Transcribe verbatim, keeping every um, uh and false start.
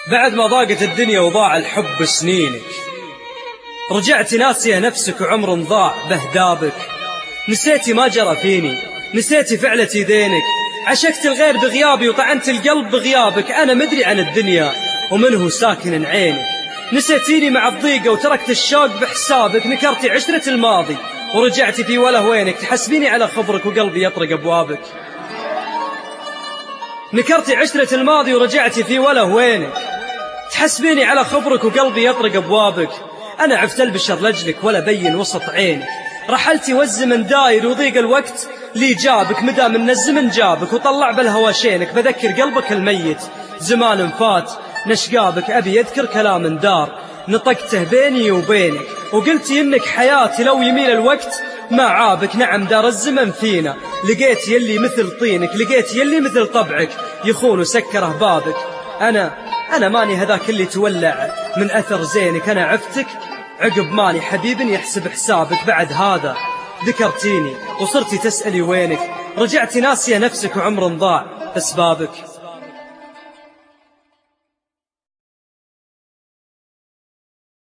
بعد ما ضاقت الدنيا وضاع الحب سنينك، رجعت ناسية نفسك وعمر ضاع بهدابك. نسيتي ما جرى فيني، نسيتي فعلة يدينك، عشقت الغير بغيابي وطعنت القلب بغيابك. أنا مدري عن الدنيا ومنه ساكن عينك، نسيتيني مع الضيقة وتركت الشوق بحسابك. نكرتي عشرة الماضي ورجعتي في وله وينك، تحسبيني على خبرك وقلبي يطرق أبوابك. نكرتي عشرة الماضي ورجعتي في وله وينك، تحسبيني على خبرك وقلبي يطرق أبوابك. أنا عفت البشر لجلك ولا بين وسط عينك، رحلتي والزمن داير وضيق الوقت لي جابك. مدام ان الزمن جابك وطلع بالهوى شينك، بذكر قلبك الميت زمان فات نشقابك. أبي يذكر كلام دار نطقته بيني وبينك، وقلتي إنك حياتي لو يميل الوقت ما عابك. نعم دار الزمن فينا، لقيت يلي مثل طينك، لقيت يلي مثل طبعك يخون وسكره بابك. أنا أنا ماني هذاك اللي تولع من أثر زينك، أنا عفتك عقب ماني حبيب يحسب حسابك. بعد هذا ذكرتيني وصرتي تسألي وينك، رجعتي ناسية نفسك وعمر ضاع بأسبابك.